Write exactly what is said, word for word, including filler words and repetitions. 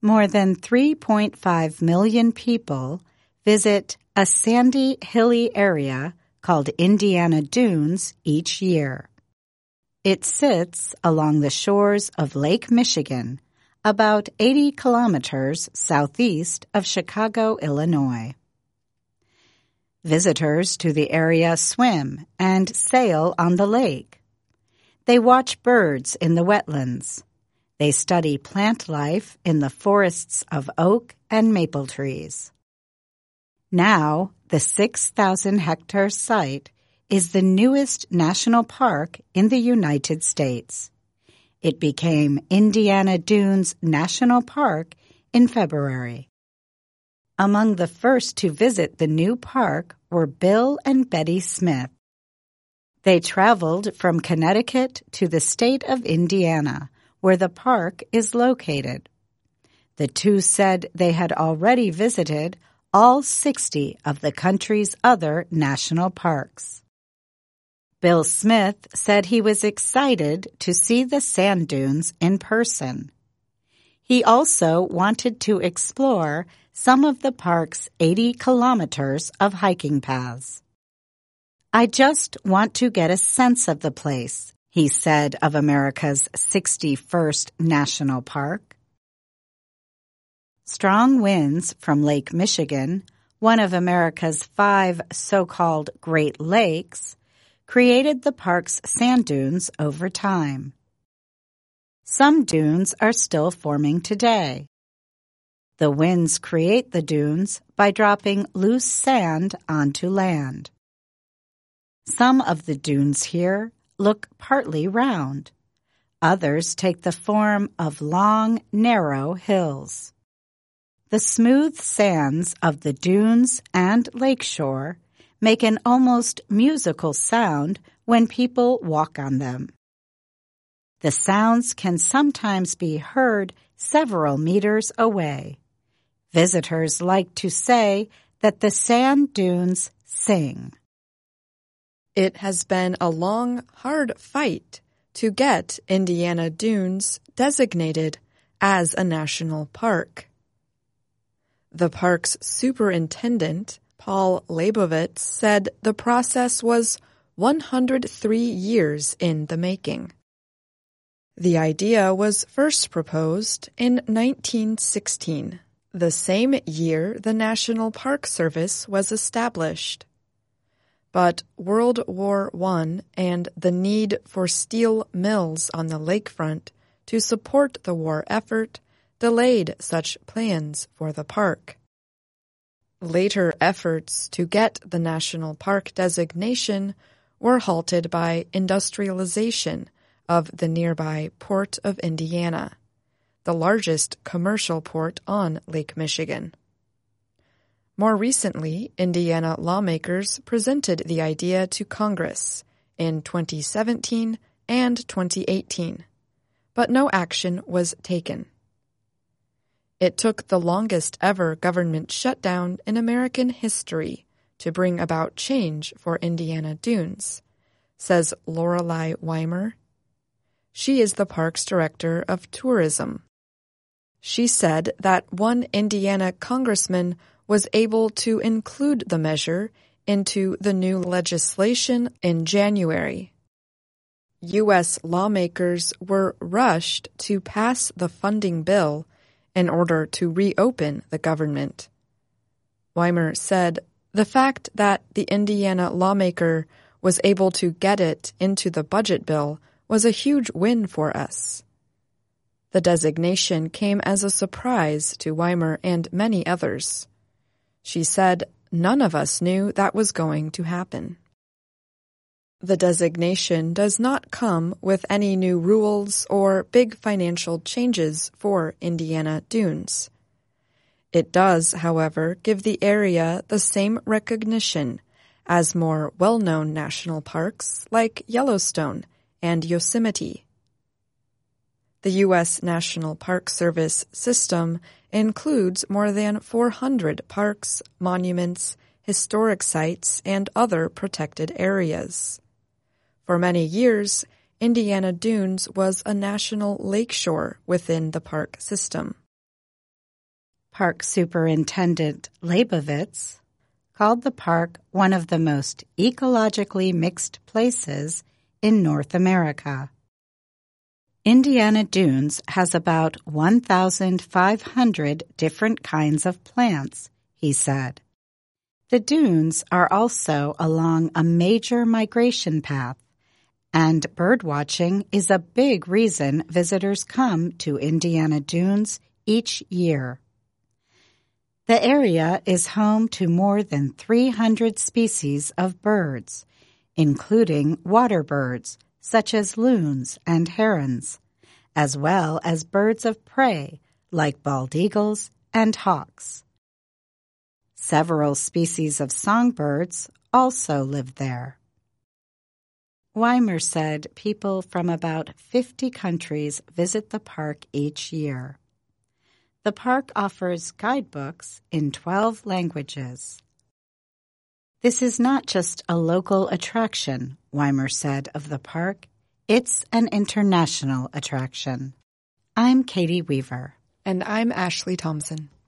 More than three point five million people visit a sandy, hilly area called Indiana Dunes each year. It sits along the shores of Lake Michigan, about eighty kilometers southeast of Chicago, Illinois. Visitors to the area swim and sail on the lake. They watch birds in the wetlands. They study plant life in the forests of oak and maple trees. Now, the six thousand hectare site is the newest national park in the United States. It became Indiana Dunes National Park in February. Among the first to visit the new park were Bill and Betty Smith. They traveled from Connecticut to the state of Indiana, where the park is located. The two said they had already visited all sixty of the country's other national parks. Bill Smith said he was excited to see the sand dunes in person. He also wanted to explore some of the park's eighty kilometers of hiking paths. "I just want to get a sense of the place," he said of America's sixty-first national park. Strong winds from Lake Michigan, one of America's five so-called Great Lakes, created the park's sand dunes over time. Some dunes are still forming today. The winds create the dunes by dropping loose sand onto land. Some of the dunes here look partly round. Others take the form of long, narrow hills. The smooth sands of the dunes and lakeshore make an almost musical sound when people walk on them. The sounds can sometimes be heard several meters away. Visitors like to say that the sand dunes sing. It has been a long, hard fight to get Indiana Dunes designated as a national park. The park's superintendent, Paul Leibovitz, said the process was one hundred three years in the making. The idea was first proposed in nineteen sixteen, the same year the National Park Service was established. But World War One and the need for steel mills on the lakefront to support the war effort delayed such plans for the park. Later efforts to get the national park designation were halted by industrialization of the nearby Port of Indiana, the largest commercial port on Lake Michigan. More recently, Indiana lawmakers presented the idea to Congress in twenty seventeen and twenty eighteen, but no action was taken. It took the longest ever government shutdown in American history to bring about change for Indiana Dunes, says Lorelei Weimer. She is the park's director of tourism. She said that one Indiana congressman was able to include the measure into the new legislation in January. U S lawmakers were rushed to pass the funding bill in order to reopen the government. Weimer said, "The fact that the Indiana lawmaker was able to get it into the budget bill was a huge win for us." The designation came as a surprise to Weimer and many others. She said, "None of us knew that was going to happen." The designation does not come with any new rules or big financial changes for Indiana Dunes. It does, however, give the area the same recognition as more well-known national parks like Yellowstone and Yosemite. The U S National Park Service system includes more than four hundred parks, monuments, historic sites, and other protected areas. For many years, Indiana Dunes was a national lakeshore within the park system. Park Superintendent Leibovitz called the park one of the most ecologically mixed places in North America. Indiana Dunes has about one thousand five hundred different kinds of plants, he said. The dunes are also along a major migration path, and birdwatching is a big reason visitors come to Indiana Dunes each year. The area is home to more than three hundred species of birds, including water birds such as loons and herons, as well as birds of prey like bald eagles and hawks. Several species of songbirds also live there. Weimer said people from about fifty countries visit the park each year. The park offers guidebooks in twelve languages. This is not just a local attraction, Weimer said of the park. It's an international attraction. I'm Katie Weaver. And I'm Ashley Thompson.